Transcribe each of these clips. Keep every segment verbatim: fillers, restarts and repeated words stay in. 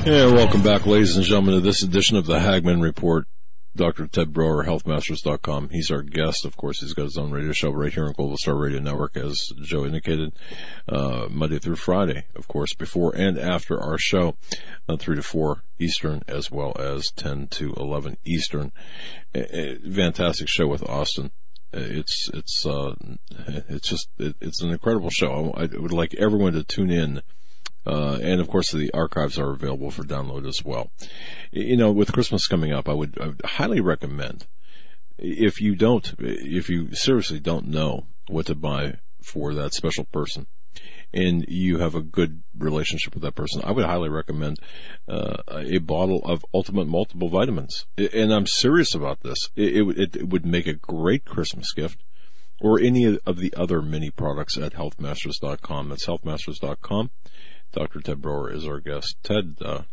And welcome back, ladies and gentlemen, to this edition of the Hagman Report. Doctor Ted Broer, health masters dot com. He's our guest. Of course, he's got his own radio show right here on Global Star Radio Network, as Joe indicated, uh, Monday through Friday, of course, before and after our show, uh, three to four Eastern, as well as ten to eleven Eastern. A, a fantastic show with Austin. It's, it's, uh, it's just, it, it's an incredible show. I, I would like everyone to tune in. Uh, and of course the archives are available for download as well. You know, with Christmas coming up, I would, I would highly recommend, if you don't, if you seriously don't know what to buy for that special person, and you have a good relationship with that person, I would highly recommend uh, a bottle of Ultimate Multiple Vitamins. And I'm serious about this. It, it, it would make a great Christmas gift, or any of the other mini products at health masters dot com. That's health masters dot com. Doctor Ted Broer is our guest. Ted, uh,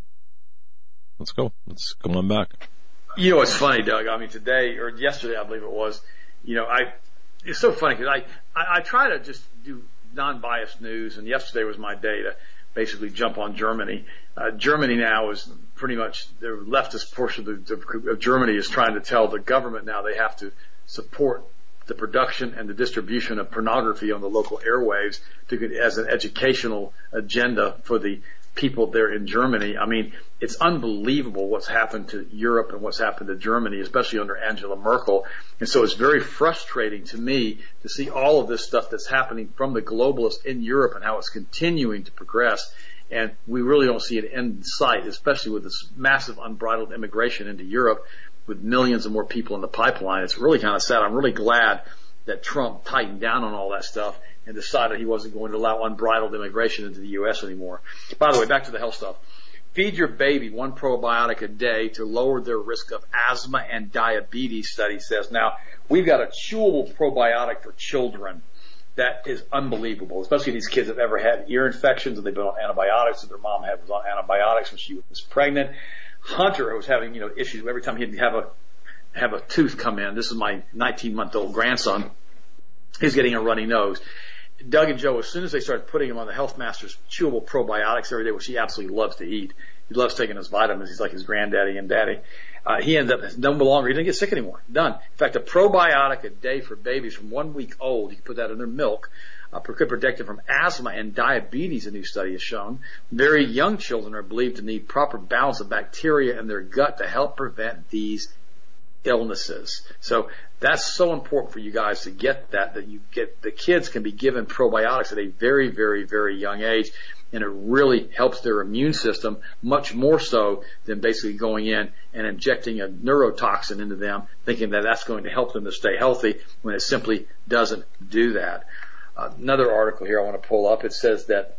let's go. Let's come on back. You know, it's funny, Doug. I mean, today or yesterday, I believe it was, you know, I, it's so funny because I, I, I try to just do non-biased news, and yesterday was my day to basically jump on Germany. Uh, Germany now is pretty much the leftist portion of, the, of Germany is trying to tell the government now they have to support the production and the distribution of pornography on the local airwaves to, as an educational agenda for the people there in Germany. I mean, it's unbelievable what's happened to Europe and what's happened to Germany, especially under Angela Merkel. And so it's very frustrating to me to see all of this stuff that's happening from the globalists in Europe and how it's continuing to progress. And we really don't see an end in sight, especially with this massive unbridled immigration into Europe, with millions of more people in the pipeline. It's really kind of sad. I'm really glad that Trump tightened down on all that stuff and decided he wasn't going to allow unbridled immigration into the U S anymore. By the way, back to the health stuff. Feed your baby one probiotic a day to lower their risk of asthma and diabetes, study says. Now, we've got a chewable probiotic for children that is unbelievable, especially if these kids have ever had ear infections and they've been on antibiotics, and their mom had was on antibiotics when she was pregnant. Hunter, who was having, you know, issues every time he'd have a, have a tooth come in. This is my nineteen month old grandson. He's getting a runny nose. Doug and Joe, as soon as they started putting him on the Health Masters chewable probiotics every day, which he absolutely loves to eat. He loves taking his vitamins. He's like his granddaddy and daddy. Uh, he ended up no longer, he didn't get sick anymore. Done. In fact, a probiotic a day for babies from one week old, you can put that in their milk, Uh, could protect them from asthma and diabetes, a new study has shown. Very young children are believed to need proper balance of bacteria in their gut to help prevent these illnesses. So that's so important for you guys to get that, that you get, the kids can be given probiotics at a very, very, very young age, and it really helps their immune system much more so than basically going in and injecting a neurotoxin into them, thinking that that's going to help them to stay healthy, when it simply doesn't do that. Uh, another article here I want to pull up. It says that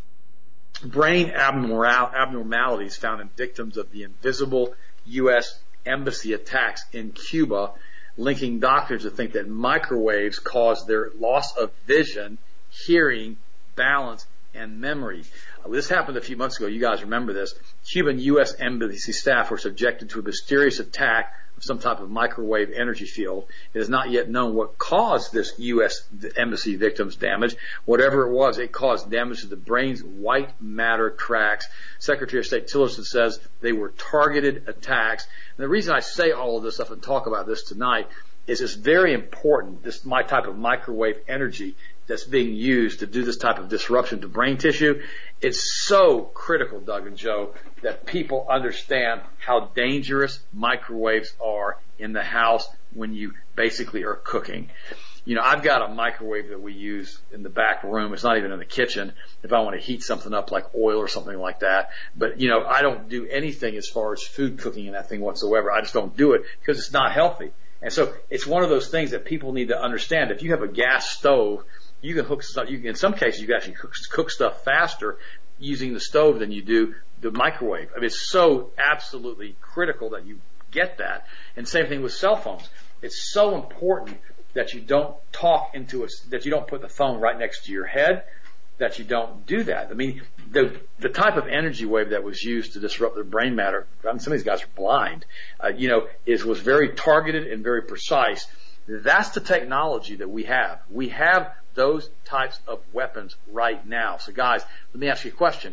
brain abnormal, abnormalities found in victims of the invisible U S embassy attacks in Cuba, linking doctors to think that microwaves cause their loss of vision, hearing, balance, and memory. Uh, this happened a few months ago. You guys remember this. Cuban U S embassy staff were subjected to a mysterious attack of some type of microwave energy field. It is not yet known what caused this U S embassy victims' damage. Whatever it was, it caused damage to the brain's white matter tracts. Secretary of State Tillerson says they were targeted attacks. And the reason I say all of this stuff and talk about this tonight is it's very important, this my type of microwave energy that's being used to do this type of disruption to brain tissue. It's so critical, Doug and Joe, that people understand how dangerous microwaves are in the house when you basically are cooking. You know, I've got a microwave that we use in the back room. It's not even in the kitchen if I want to heat something up like oil or something like that. But, you know, I don't do anything as far as food cooking in that thing whatsoever. I just don't do it because it's not healthy. And so it's one of those things that people need to understand. If you have a gas stove, you can hook stuff. You can, in some cases, you can actually cook, cook stuff faster using the stove than you do the microwave. I mean, it's so absolutely critical that you get that. And same thing with cell phones. It's so important that you don't talk into a, that you don't put the phone right next to your head, that you don't do that. I mean, the the type of energy wave that was used to disrupt their brain matter, I mean, some of these guys are blind, uh, you know, is was very targeted and very precise. That's the technology that we have. We have those types of weapons right now. So guys, let me ask you a question.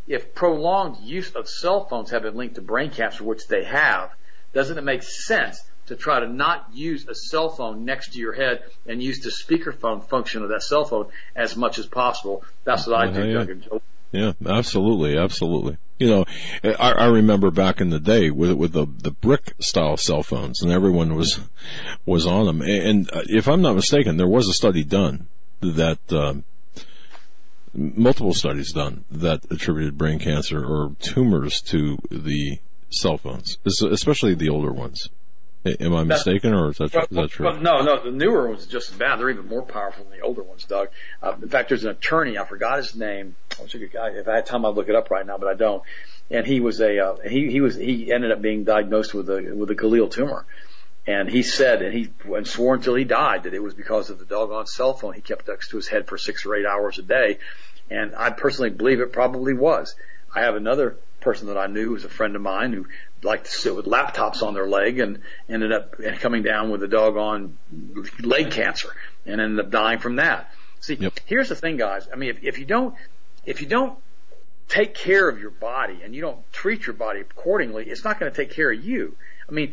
if prolonged use of cell phones have been linked to brain cancer, which they have, doesn't it make sense to try to not use a cell phone next to your head and use the speakerphone function of that cell phone as much as possible? That's what I Yeah, do, yeah. Doug and Joe. Yeah, absolutely, absolutely. You know, I, I remember back in the day with with the the brick style cell phones, and everyone was was on them. And if I'm not mistaken, there was a study done that um, multiple studies done that attributed brain cancer or tumors to the cell phones, especially the older ones. Am I mistaken, or is that, is that true? Well, no, no, the newer ones are just as bad. They're even more powerful than the older ones, Doug. Uh, in fact, there's an attorney, I forgot his name. I wish I could, if I had time, I'd look it up right now, but I don't. And he was a, uh, he, he was, he ended up being diagnosed with a, with a glial tumor. And he said, and he and swore until he died, that it was because of the doggone cell phone he kept next to his head for six or eight hours a day. And I personally believe it probably was. I have another person that I knew who was a friend of mine who liked to sit with laptops on their leg and ended up coming down with a doggone leg cancer and ended up dying from that. See, yep. Here's the thing, guys. I mean, if, if you don't, if you don't take care of your body and you don't treat your body accordingly, it's not going to take care of you. I mean,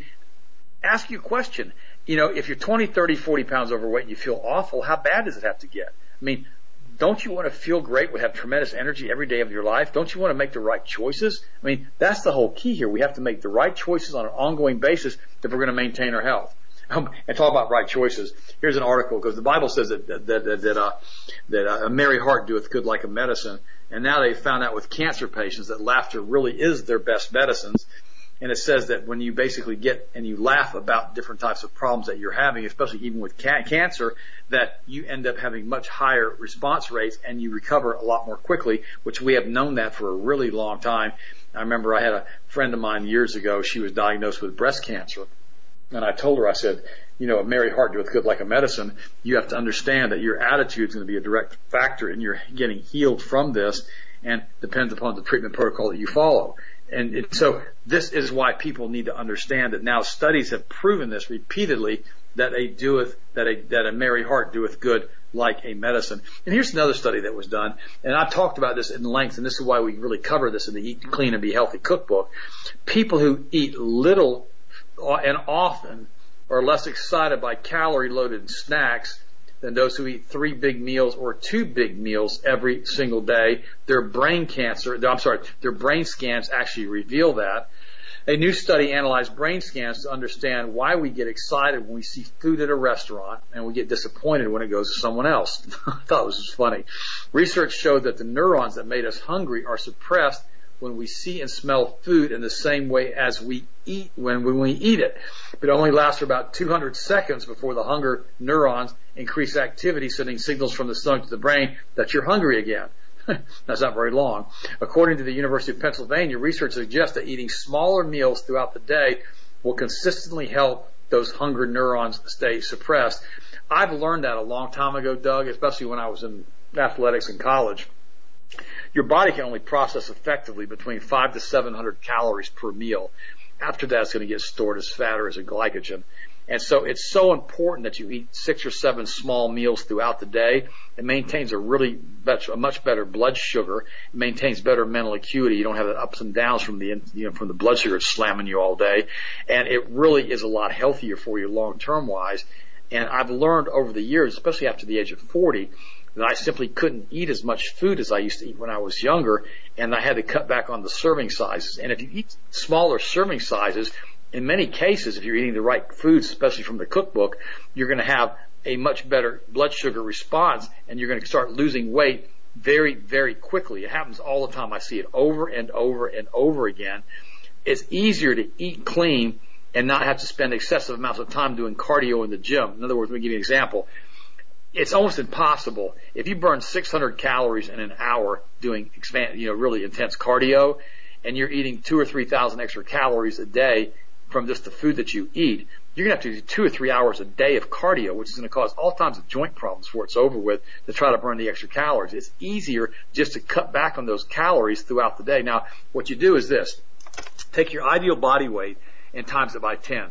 ask you a question. You know, if you're twenty, thirty, forty pounds overweight and you feel awful, how bad does it have to get? I mean, don't you want to feel great, have tremendous energy every day of your life? Don't you want to make the right choices? I mean, that's the whole key here. We have to make the right choices on an ongoing basis if we're going to maintain our health. Um, and talk about right choices. Here's an article, because the Bible says that that that, that, uh, that uh, a merry heart doeth good like a medicine. And now they found out with cancer patients that laughter really is their best medicines. And it says that when you basically get and you laugh about different types of problems that you're having, especially even with ca- cancer, that you end up having much higher response rates and you recover a lot more quickly, which we have known that for a really long time. I remember I had a friend of mine years ago. She was diagnosed with breast cancer. And I told her, I said, you know, a merry heart doeth good like a medicine. You have to understand that your attitude is going to be a direct factor in your getting healed from this, and depends upon the treatment protocol that you follow. And it, so this is why people need to understand that now studies have proven this repeatedly, that a doeth, that a, that a merry heart doeth good like a medicine. And here's another study that was done, and I've talked about this in length, and this is why we really cover this in the Eat Clean and Be Healthy cookbook. People who eat little and often are less excited by calorie-loaded snacks than those who eat three big meals or two big meals every single day. Their brain cancer, I'm sorry, their brain scans actually reveal that. A new study analyzed brain scans to understand why we get excited when we see food at a restaurant and we get disappointed when it goes to someone else. I thought it was funny. Research showed that the neurons that made us hungry are suppressed when we see and smell food in the same way as we eat when, when we eat it. But it only lasts for about two hundred seconds before the hunger neurons increase activity, sending signals from the stomach to the brain that you're hungry again. That's not very long. According to the University of Pennsylvania, research suggests that eating smaller meals throughout the day will consistently help those hunger neurons stay suppressed. I've learned that a long time ago, Doug, especially when I was in athletics in college. Your body can only process effectively between five to seven hundred calories per meal. After that, it's going to get stored as fat or as a glycogen. And so it's so important that you eat six or seven small meals throughout the day. It maintains a really much, a much better blood sugar. It maintains better mental acuity. You don't have the ups and downs from the, you know, from the blood sugar slamming you all day. And it really is a lot healthier for you long-term wise. And I've learned over the years, especially after the age of forty, that I simply couldn't eat as much food as I used to eat when I was younger, and I had to cut back on the serving sizes. And if you eat smaller serving sizes, in many cases, if you're eating the right foods, especially from the cookbook, you're going to have a much better blood sugar response, and you're going to start losing weight very, very quickly. It happens all the time. I see it over and over and over again. It's easier to eat clean and not have to spend excessive amounts of time doing cardio in the gym. In other words, let me give you an example. It's almost impossible. If you burn six hundred calories in an hour doing expand, you know, really intense cardio, and you're eating two or three thousand extra calories a day from just the food that you eat, you're going to have to do two or three hours a day of cardio, which is going to cause all kinds of joint problems before it's over with, to try to burn the extra calories. It's easier just to cut back on those calories throughout the day. Now, what you do is this. Take your ideal body weight and times it by ten.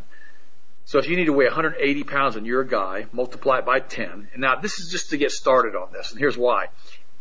So if you need to weigh one hundred eighty pounds and you're a guy, multiply it by ten. And now this is just to get started on this, and here's why.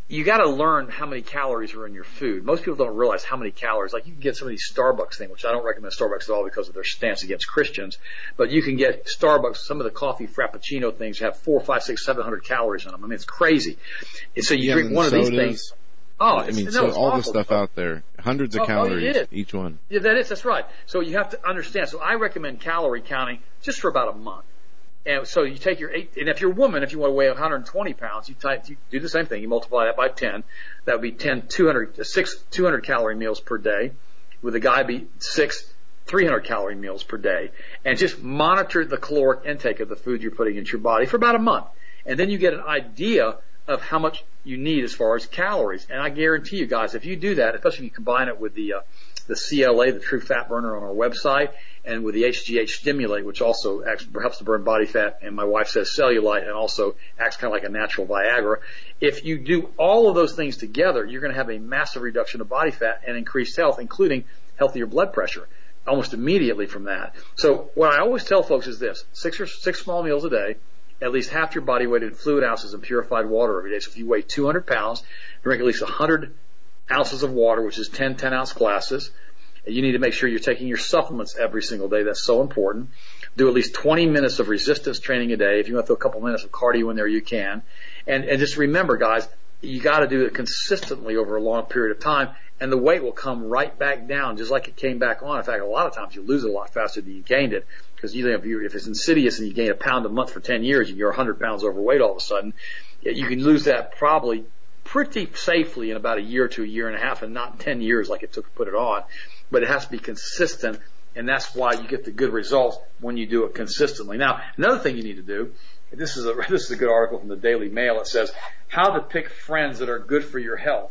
you got to learn how many calories are in your food. Most people don't realize how many calories. Like you can get some of these Starbucks things, which I don't recommend Starbucks at all because of their stance against Christians. But you can get Starbucks, some of the coffee frappuccino things have four, five, six, seven hundred calories in them. I mean, it's crazy. And so you yeah, drink one sodas. of these things. Oh, I mean, no, so all awful. the stuff out there, hundreds of oh, calories oh, each one. Yeah, that is. That's right. So you have to understand. So I recommend calorie counting just for about a month. And so you take your eight, and if you're a woman, if you want to weigh one hundred twenty pounds, you, type, you do the same thing. You multiply that by ten. That would be ten, two hundred, six, two hundred calorie meals per day. With a guy, be six, three hundred calorie meals per day. And just monitor the caloric intake of the food you're putting into your body for about a month. And then you get an idea of how much you need as far as calories. And I guarantee you guys, if you do that, especially if you combine it with the, uh, the C L A, the True Fat Burner on our website, and with the H G H Stimulate, which also acts, helps to burn body fat, and my wife says cellulite, and also acts kind of like a natural Viagra. If you do all of those things together, you're going to have a massive reduction of body fat and increased health, including healthier blood pressure, almost immediately from that. So what I always tell folks is this: six or six small meals a day, at least half your body weight in fluid ounces in purified water every day. So if you weigh two hundred pounds, drink at least one hundred ounces of water, which is ten ten-ounce glasses. You need to make sure you're taking your supplements every single day. That's so important. Do at least twenty minutes of resistance training a day. If you want to throw a couple minutes of cardio in there, you can. And, and just remember, guys, you got to do it consistently over a long period of time, and the weight will come right back down just like it came back on. In fact, a lot of times you lose it a lot faster than you gained it, because you know, if, you, if it's insidious and you gain a pound a month for ten years, you're one hundred pounds overweight all of a sudden. You can lose that probably pretty safely in about a year to a year and a half, and not ten years like it took to put it on. But it has to be consistent, and that's why you get the good results when you do it consistently. Now, another thing you need to do, this is a this is a good article from the Daily Mail. It says, how to pick friends that are good for your health.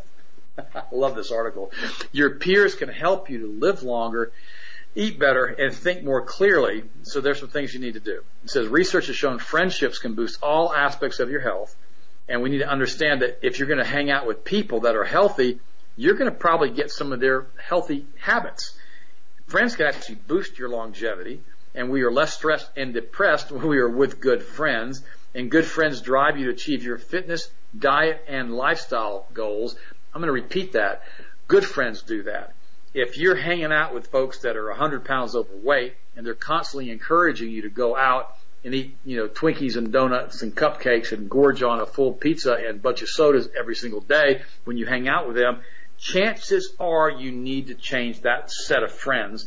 I love this article. Your peers can help you to live longer, eat better, and think more clearly. So there's some things you need to do. It says, research has shown friendships can boost all aspects of your health, and we need to understand that if you're going to hang out with people that are healthy, you're going to probably get some of their healthy habits. Friends can actually boost your longevity, and we are less stressed and depressed when we are with good friends. And good friends drive you to achieve your fitness, diet, and lifestyle goals. I'm going to repeat that. Good friends do that. If you're hanging out with folks that are one hundred pounds overweight, and they're constantly encouraging you to go out and eat, you know, Twinkies and donuts and cupcakes and gorge on a full pizza and a bunch of sodas every single day when you hang out with them, chances are you need to change that set of friends.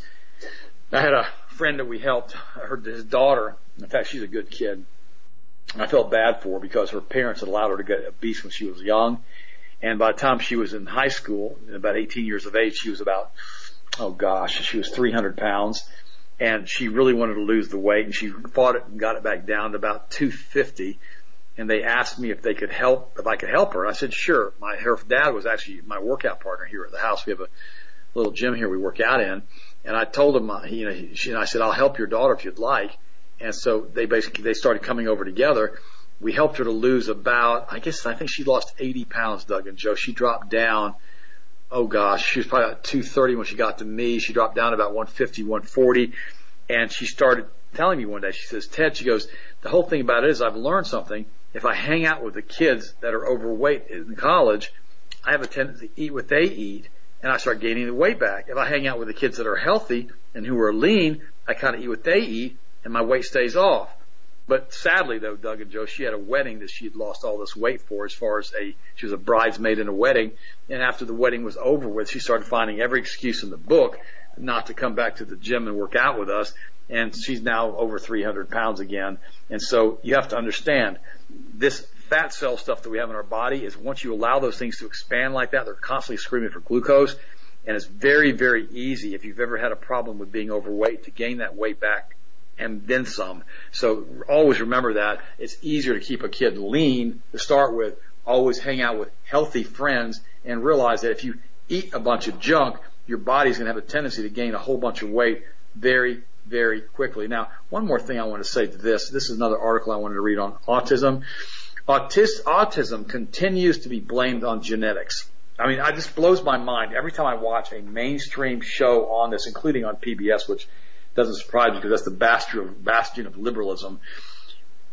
I had a friend that we helped, her, his daughter, in fact, she's a good kid. I felt bad for her because her parents had allowed her to get obese when she was young. And by the time she was in high school, about eighteen years of age, she was about, oh gosh, she was three hundred pounds. And she really wanted to lose the weight, and she fought it and got it back down to about two fifty. And they asked me if they could help, if I could help her. I said, sure. My, her dad was actually my workout partner here at the house. We have a little gym here we work out in. And I told him, you know, she, and I said, I'll help your daughter if you'd like. And so they basically, they started coming over together. We helped her to lose about, I guess, I think she lost eighty pounds, Doug and Joe. She dropped down, oh gosh, she was probably about two thirty when she got to me. She dropped down about one fifty, one forty. And she started telling me one day, she says, Ted, she goes, the whole thing about it is I've learned something. If I hang out with the kids that are overweight in college, I have a tendency to eat what they eat, and I start gaining the weight back. If I hang out with the kids that are healthy and who are lean, I kind of eat what they eat, and my weight stays off. But sadly, though, Doug and Joe, she had a wedding that she had lost all this weight for, as far as a, she was a bridesmaid in a wedding, and after the wedding was over with, she started finding every excuse in the book not to come back to the gym and work out with us, and she's now over three hundred pounds again. And so you have to understand, this fat cell stuff that we have in our body is, once you allow those things to expand like that, they're constantly screaming for glucose, and it's very, very easy, if you've ever had a problem with being overweight, to gain that weight back and then some. So always remember that. It's easier to keep a kid lean to start with. Always hang out with healthy friends, and realize that if you eat a bunch of junk, your body's going to have a tendency to gain a whole bunch of weight very, very quickly. Now, one more thing I want to say to this. This is another article I wanted to read on autism. Autis- autism continues to be blamed on genetics. I mean, it just blows my mind every time I watch a mainstream show on this, including on P B S, which doesn't surprise me because that's the bastion of, bastion of liberalism.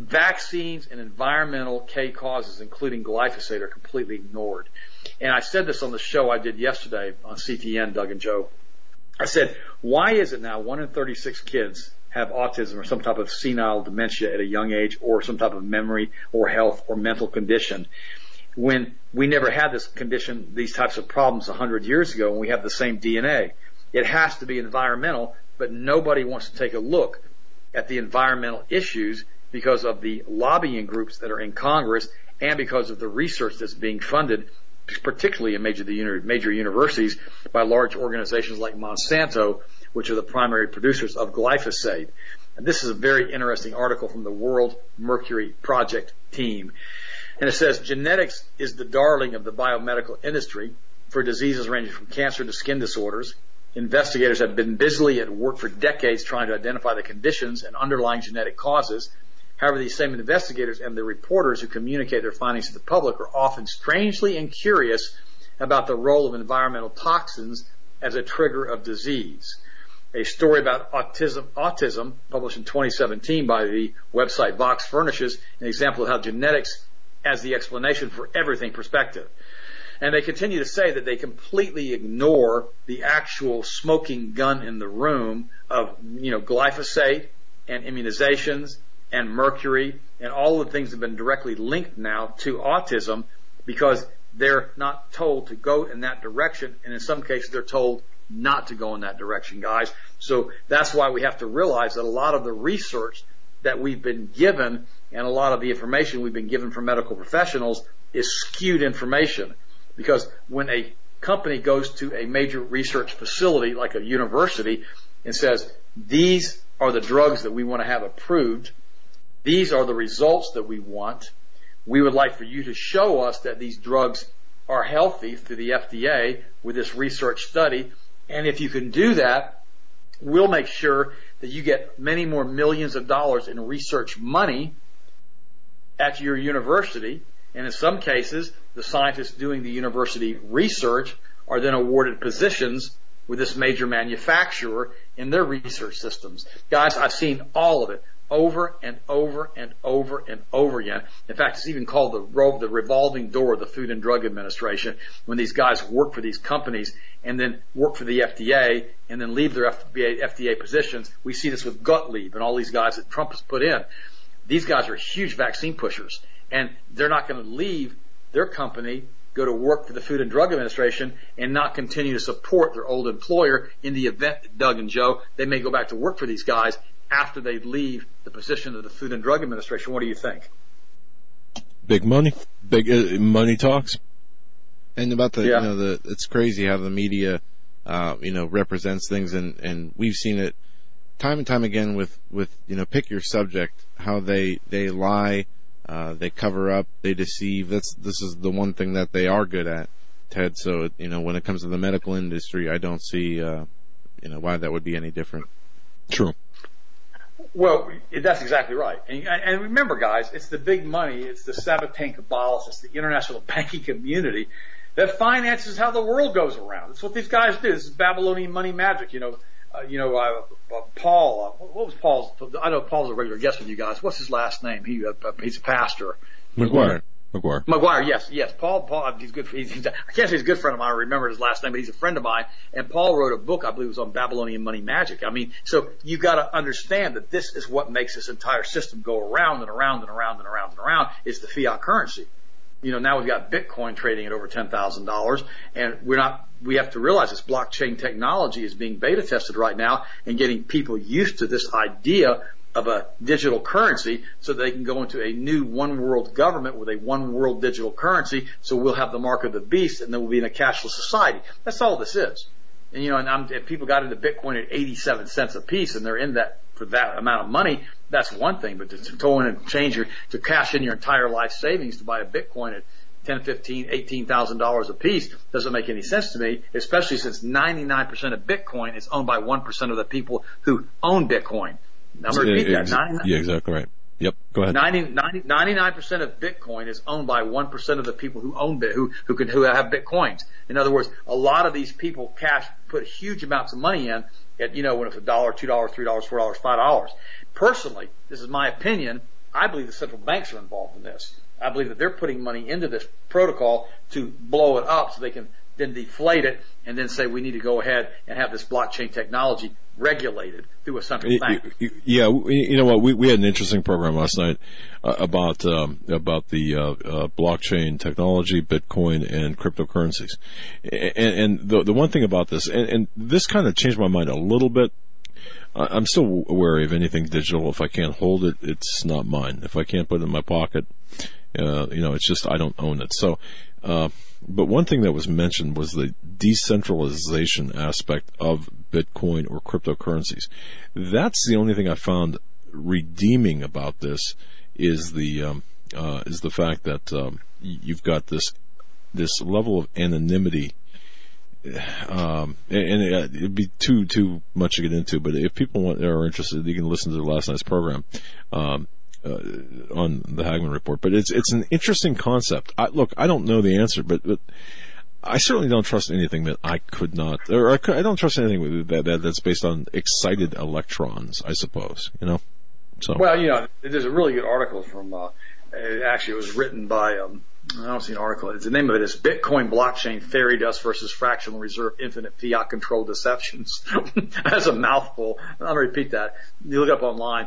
vaccines and environmental K causes, including glyphosate, are completely ignored. And I said this on the show I did yesterday on C T N, Doug and Joe. I said, why is it now one in thirty-six kids have autism or some type of senile dementia at a young age, or some type of memory or health or mental condition, when we never had this condition, these types of problems one hundred years ago, and we have the same D N A? It has to be environmental, but nobody wants to take a look at the environmental issues because of the lobbying groups that are in Congress and because of the research that's being funded, particularly in major, the major universities, by large organizations like Monsanto, which are the primary producers of glyphosate. And this is a very interesting article from the World Mercury Project team. And it says, genetics is the darling of the biomedical industry for diseases ranging from cancer to skin disorders. Investigators have been busily at work for decades trying to identify the conditions and underlying genetic causes. However, these same investigators and the reporters who communicate their findings to the public are often strangely incurious about the role of environmental toxins as a trigger of disease. A story about autism, autism published in twenty seventeen by the website Vox furnishes an example of how genetics has the explanation for everything perspective. And they continue to say that they completely ignore the actual smoking gun in the room of, you know, glyphosate and immunizations and mercury and all the things that have been directly linked now to autism, because they're not told to go in that direction, and in some cases they're told not to go in that direction, guys. So that's why we have to realize that a lot of the research that we've been given and a lot of the information we've been given from medical professionals is skewed information. Because when a company goes to a major research facility like a university and says, these are the drugs that we want to have approved, these are the results that we want, we would like for you to show us that these drugs are healthy through the F D A with this research study, and if you can do that, we'll make sure that you get many more millions of dollars in research money at your university. And in some cases, the scientists doing the university research are then awarded positions with this major manufacturer in their research systems. Guys, I've seen all of it over and over and over and over again. In fact, it's even called the, ro- the revolving door of the Food and Drug Administration, when these guys work for these companies and then work for the F D A and then leave their F D A, F D A positions. We see this with Gottlieb and all these guys that Trump has put in. These guys are huge vaccine pushers, and they're not going to leave their company, go to work for the Food and Drug Administration, and not continue to support their old employer. In the event, Doug and Joe, they may go back to work for these guys after they leave the position of the Food and Drug Administration. What do you think? Big money, big uh, money talks. And about the, yeah. you know, the, it's crazy how the media, uh, you know, represents things, and, and we've seen it time and time again with, with, you know, pick your subject, how they, they lie, uh, they cover up, they deceive. That's, this is the one thing that they are good at, Ted. So, you know, when it comes to the medical industry, I don't see, uh, you know, why that would be any different. True. Well, that's exactly right. And, and remember, guys, it's the big money, it's the Sabbatean Kabbalists, it's the international banking community that finances how the world goes around. That's what these guys do. This is Babylonian money magic. You know, uh, you know, uh, uh, Paul. Uh, what was Paul's? I know Paul's a regular guest with you guys. What's his last name? He uh, he's a pastor. McGuire. McGuire. McGuire, yes, yes. Paul, Paul, he's good. He's, he's, I can't say he's a good friend of mine. I remember his last name, but he's a friend of mine. And Paul wrote a book, I believe it was on Babylonian money magic. I mean, so you got to understand that this is what makes this entire system go around and around and around and around and around. Is the fiat currency. You know, now we've got Bitcoin trading at over ten thousand dollars, and we're not. We have to realize this blockchain technology is being beta tested right now and getting people used to this idea of a digital currency, so they can go into a new one world government with a one world digital currency. So we'll have the mark of the beast, and then we'll be in a cashless society. That's all this is. And you know, and, I'm, and people got into Bitcoin at eighty-seven cents a piece, and they're in that for that amount of money. That's one thing, but to, to go in and change your, to cash in your entire life savings to buy a Bitcoin at ten, fifteen, eighteen thousand dollars a piece doesn't make any sense to me, especially since ninety-nine percent of Bitcoin is owned by one percent of the people who own Bitcoin. I'm going to repeat that. ninety-nine Yeah, exactly right. Yep. Go ahead. ninety, ninety, ninety-nine percent of Bitcoin is owned by one percent of the people who own Bit, who, who can, who have Bitcoins. In other words, a lot of these people cash, put huge amounts of money in at, you know, when it's a dollar, two dollars, three dollars, four dollars, five dollars. Personally, this is my opinion, I believe the central banks are involved in this. I believe that they're putting money into this protocol to blow it up so they can then deflate it and then say we need to go ahead and have this blockchain technology regulated through a central bank. Yeah, you know what? We we had an interesting program last night uh, about um, about the uh, uh, blockchain technology, Bitcoin, and cryptocurrencies. And, and the the one thing about this, and, and this kind of changed my mind a little bit. I'm still wary of anything digital. If I can't hold it, it's not mine. If I can't put it in my pocket, uh, you know, it's just I don't own it. So. Uh, but one thing that was mentioned was the decentralization aspect of Bitcoin or cryptocurrencies. That's the only thing I found redeeming about this is the um, uh, is the fact that um, you've got this this level of anonymity. Um, and it, it'd be too too much to get into. But if people want, are interested, you can listen to last night's program. Um, Uh, on the Hagmann Report, but it's it's an interesting concept. I, look, I don't know the answer, but, but I certainly don't trust anything that I could not, or I, could, I don't trust anything that, that that's based on excited electrons. I suppose, you know. So well, you know, there's a really good article from. Uh, it actually, it was written by. Um, I don't see an article. It's, the name of it is Bitcoin Blockchain Fairy Dust versus Fractional Reserve Infinite Fiat Control Deceptions. That's a mouthful. I'll repeat that. You look up online.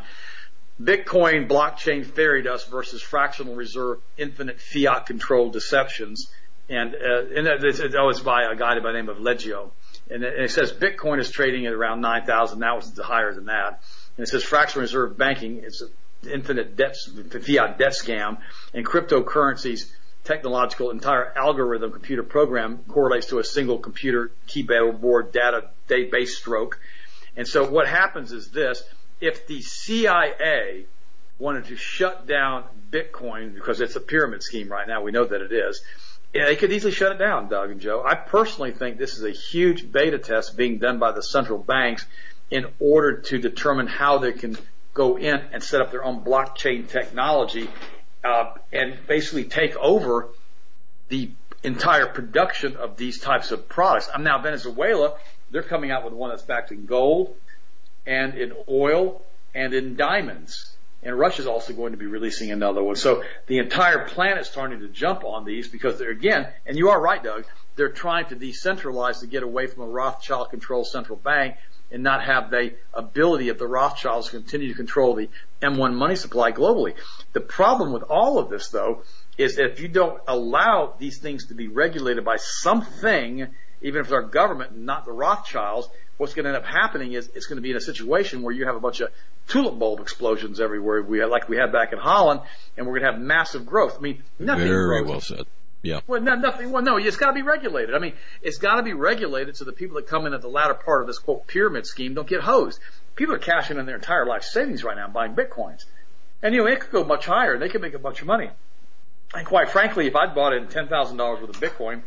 Bitcoin blockchain fairy dust versus fractional reserve infinite fiat controlled deceptions, and uh, and it's, it's always by a guy by the name of Legio, and it, and it says Bitcoin is trading at around nine thousand. Now it's higher than that, and it says fractional reserve banking is an infinite debt fiat debt scam, and cryptocurrencies technological entire algorithm computer program correlates to a single computer keyboard data database stroke, and so what happens is this. If the C I A wanted to shut down Bitcoin, because it's a pyramid scheme right now, we know that it is, yeah, they could easily shut it down, Doug and Joe. I personally think this is a huge beta test being done by the central banks in order to determine how they can go in and set up their own blockchain technology uh, and basically take over the entire production of these types of products. Um, now, Venezuela, they're coming out with one that's backed in gold, and in oil, and in diamonds. And Russia's also going to be releasing another one. So the entire planet's starting to jump on these because they're, again, and you are right, Doug, they're trying to decentralize to get away from a Rothschild-controlled central bank and not have the ability of the Rothschilds to continue to control the M one money supply globally. The problem with all of this, though, is that if you don't allow these things to be regulated by something, even if it's our government, not the Rothschilds, what's going to end up happening is it's going to be in a situation where you have a bunch of tulip bulb explosions everywhere, we had, like we had back in Holland, and we're going to have massive growth. I mean, nothing Very grows. well said. Yeah. Well, no, nothing. Well, no, it's got to be regulated. I mean, it's got to be regulated so the people that come in at the latter part of this quote pyramid scheme don't get hosed. People are cashing in their entire life savings right now buying bitcoins, and you know it could go much higher. and They could make a bunch of money. And quite frankly, if I'd bought in ten thousand dollars worth of Bitcoin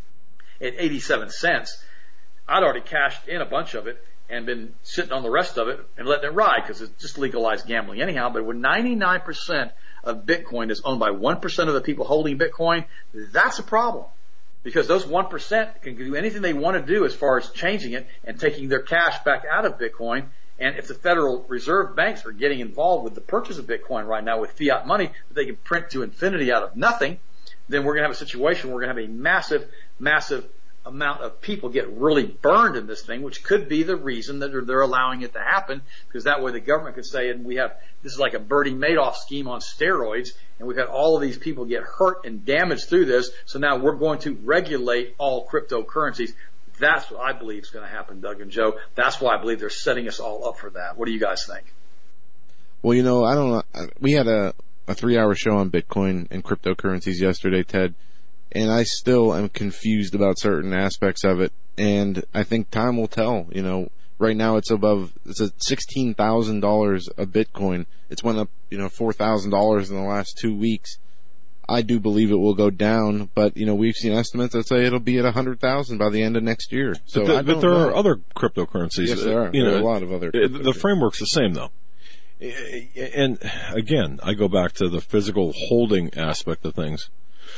at eighty-seven cents. I'd already cashed in a bunch of it and been sitting on the rest of it and letting it ride because it's just legalized gambling anyhow. But when ninety-nine percent of Bitcoin is owned by one percent of the people holding Bitcoin, that's a problem because those one percent can do anything they want to do as far as changing it and taking their cash back out of Bitcoin. And if the Federal Reserve banks are getting involved with the purchase of Bitcoin right now with fiat money that they can print to infinity out of nothing, then we're going to have a situation where we're going to have a massive, massive amount of people get really burned in this thing, which could be the reason that they're, they're allowing it to happen, because that way the government could say, and we have, this is like a Bernie Madoff scheme on steroids, and we've had all of these people get hurt and damaged through this, so now we're going to regulate all cryptocurrencies. That's what I believe is going to happen, Doug and Joe. That's why I believe they're setting us all up for that. What do you guys think? Well, you know, I don't know. We had a, a three-hour show on Bitcoin and cryptocurrencies yesterday, Ted. And I still am confused about certain aspects of it, and I think time will tell. You know, right now it's above, it's at sixteen thousand dollars a Bitcoin. It's went up, you know, four thousand dollars in the last two weeks. I do believe it will go down, but, you know, we've seen estimates that say it'll be at one hundred thousand by the end of next year. So but, the, I don't but there know. are other cryptocurrencies. Yes, there are. You there know, are a lot of other The framework's the same, though. And again, I go back to the physical holding aspect of things.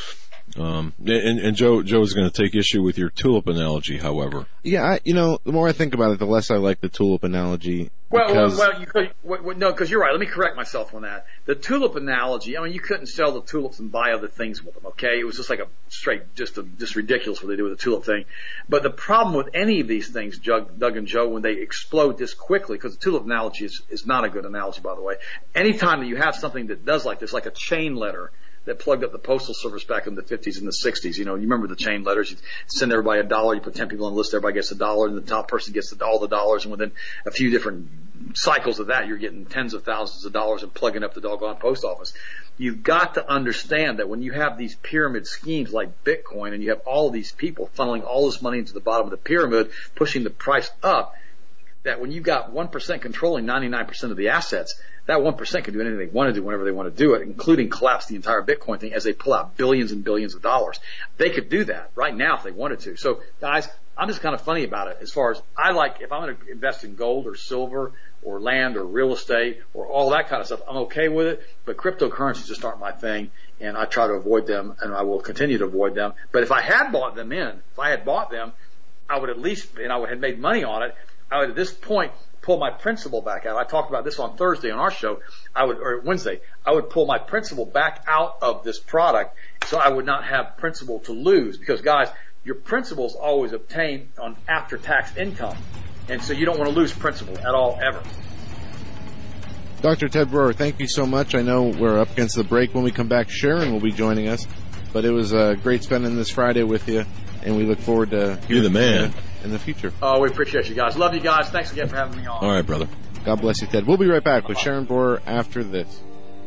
Um, and, and Joe, Joe is going to take issue with your tulip analogy, however. Yeah, I, you know, the more I think about it, the less I like the tulip analogy. Well, well, because... well, you could, well, well, no, because you're right. Let me correct myself on that. The tulip analogy, I mean, you couldn't sell the tulips and buy other things with them, okay? It was just like a straight, just a, just ridiculous what they do with the tulip thing. But the problem with any of these things, Doug, Doug and Joe, when they explode this quickly, because the tulip analogy is, is not a good analogy, by the way. Anytime that you have something that does like this, like a chain letter, that plugged up the postal service back in the fifties and the sixties. You know, you remember the chain letters. You send everybody a dollar. You put ten people on the list. Everybody gets a dollar, and the top person gets the, all the dollars. And within a few different cycles of that, you're getting tens of thousands of dollars and plugging up the doggone post office. You've got to understand that when you have these pyramid schemes like Bitcoin, and you have all of these people funneling all this money into the bottom of the pyramid, pushing the price up, that when you've got one percent controlling ninety-nine percent of the assets, that one percent can do anything they want to do whenever they want to do it, including collapse the entire Bitcoin thing as they pull out billions and billions of dollars. They could do that right now if they wanted to. So, guys, I'm just kind of funny about it as far as I like, if I'm going to invest in gold or silver or land or real estate or all that kind of stuff, I'm okay with it. But cryptocurrencies just aren't my thing, and I try to avoid them, and I will continue to avoid them. But if I had bought them in, if I had bought them, I would at least, and I would have made money on it, I would at this point pull my principal back out. I talked about this on Thursday on our show. I would, or Wednesday, I would pull my principal back out of this product so I would not have principal to lose. Because guys, your principal is always obtained on after-tax income. And so you don't want to lose principal at all, ever. Doctor Ted Broer, thank you so much. I know we're up against the break. When we come back, Sharon will be joining us. But it was uh, great spending this Friday with you, and we look forward to You're the man. in the future. Oh, we appreciate you guys. Love you guys. Thanks again for having me on. All right, brother. God bless you, Ted. We'll be right back with Sharon Broer after this.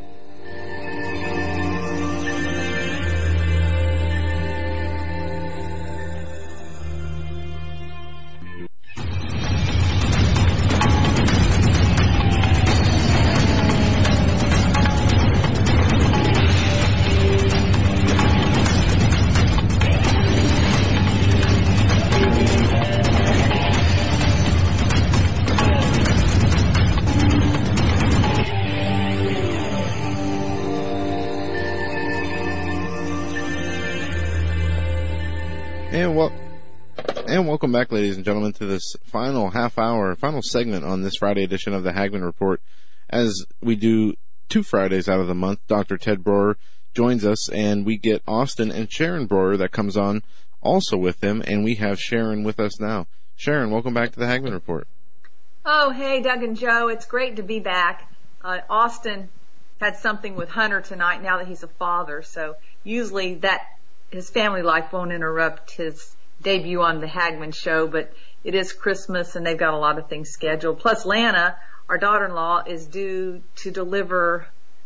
And well, and welcome back, ladies and gentlemen, to this final half hour, final segment on this Friday edition of the Hagmann Report. As we do two Fridays out of the month, Doctor Ted Broer joins us, and we get Austin and Sharon Broer that comes on also with him, and we have Sharon with us now. Sharon, welcome back to the Hagmann Report. Oh, hey, Doug and Joe. It's great to be back. Uh, Austin had something with Hunter tonight now that he's a father, so usually that his family life won't interrupt his debut on the Hagmann show, but it is Christmas and they've got a lot of things scheduled. Plus, Lana, our daughter-in-law, is due to deliver,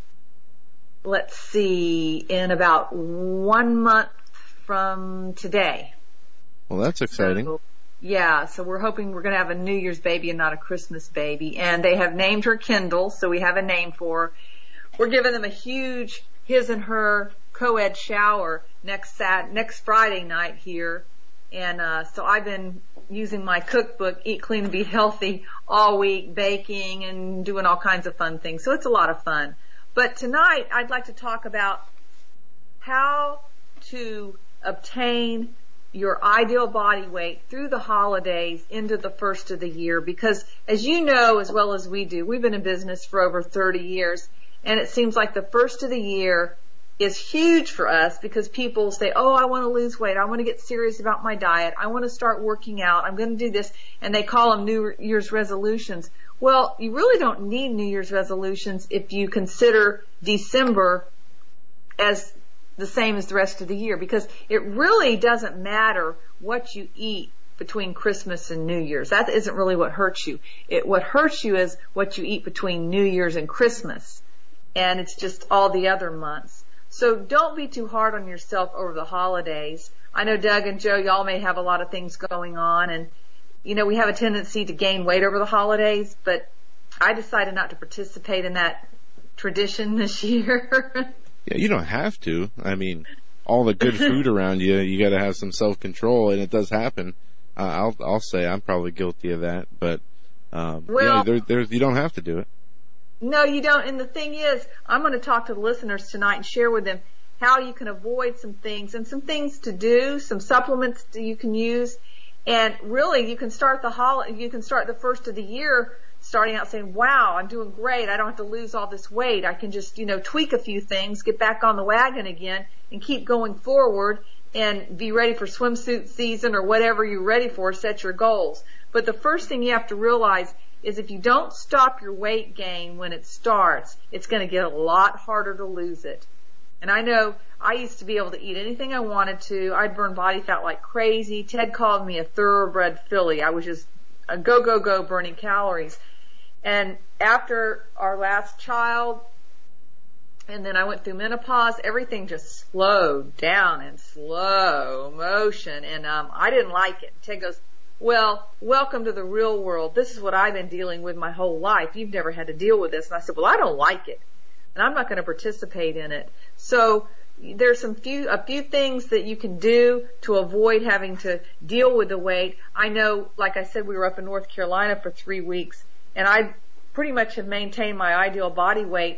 let's see, in about one month from today. Well, that's exciting. So, yeah, so we're hoping we're going to have a New Year's baby and not a Christmas baby. And they have named her Kendall, so we have a name for her. We're giving them a huge his and her co-ed shower next Sat next Friday night here. And uh so I've been using my cookbook, Eat Clean and Be Healthy, all week, baking and doing all kinds of fun things. So it's a lot of fun. But tonight I'd like to talk about how to obtain your ideal body weight through the holidays into the first of the year. Because as you know as well as we do, we've been in business for over thirty years, and it seems like the first of the year is huge for us because people say, oh, I want to lose weight. I want to get serious about my diet. I want to start working out. I'm going to do this. And they call them New Year's resolutions. Well, you really don't need New Year's resolutions if you consider December as the same as the rest of the year, because it really doesn't matter what you eat between Christmas and New Year's. That isn't really what hurts you. It, what hurts you is what you eat between New Year's and Christmas. And it's just all the other months. So don't be too hard on yourself over the holidays. I know Doug and Joe, y'all may have a lot of things going on, and you know, we have a tendency to gain weight over the holidays, but I decided not to participate in that tradition this year. Yeah, you don't have to. I mean, all the good food around you, you got to have some self-control, and it does happen. Uh, I'll I'll say I'm probably guilty of that, but um, well, yeah, there, there's you don't have to do it. No, you don't. And the thing is, I'm going to talk to the listeners tonight and share with them how you can avoid some things and some things to do, some supplements that you can use. And really, you can start the hol- you can start the first of the year starting out saying, wow, I'm doing great. I don't have to lose all this weight. I can just, you know, tweak a few things, get back on the wagon again, and keep going forward and be ready for swimsuit season or whatever you're ready for. Set your goals. But the first thing you have to realize is if you don't stop your weight gain when it starts, it's going to get a lot harder to lose it. And I know I used to be able to eat anything I wanted to. I'd burn body fat like crazy. Ted called me a thoroughbred filly. I was just a go, go, go burning calories. And after our last child, and then I went through menopause, everything just slowed down in slow motion. And um, I didn't like it. Ted goes, well, welcome to the real world. This is what I've been dealing with my whole life. You've never had to deal with this. And I said, well, I don't like it, and I'm not going to participate in it. So there's some few, a few things that you can do to avoid having to deal with the weight. I know, like I said, we were up in North Carolina for three weeks, and I pretty much have maintained my ideal body weight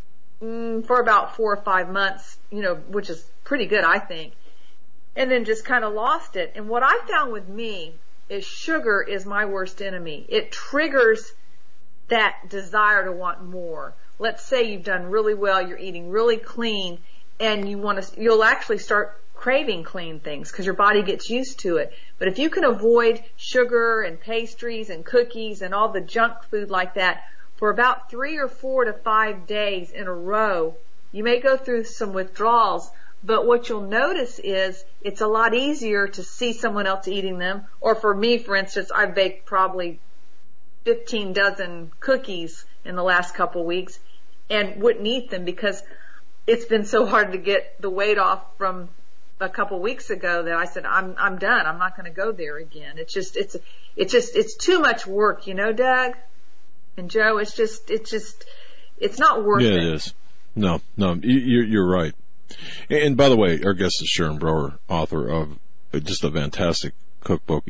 mm, for about four or five months, you know, which is pretty good, I think, and then just kind of lost it. And what I found with me is sugar is my worst enemy. It triggers that desire to want more. Let's say you've done really well, you're eating really clean, and you want to, you'll actually start craving clean things because your body gets used to it. But if you can avoid sugar and pastries and cookies and all the junk food like that for about three or four to five days in a row, you may go through some withdrawals, but what you'll notice is it's a lot easier to see someone else eating them. Or for me, for instance, I've baked probably fifteen dozen cookies in the last couple weeks and wouldn't eat them because it's been so hard to get the weight off from a couple weeks ago that I said, I'm, I'm done. I'm not going to go there again. It's just, it's, it's just, it's too much work, you know, Doug and Joe. It's just, it's just, it's not worth yeah, it. Yeah, it is. No, no, you're, you're right. And by the way, our guest is Sharon Brower, author of just a fantastic cookbook.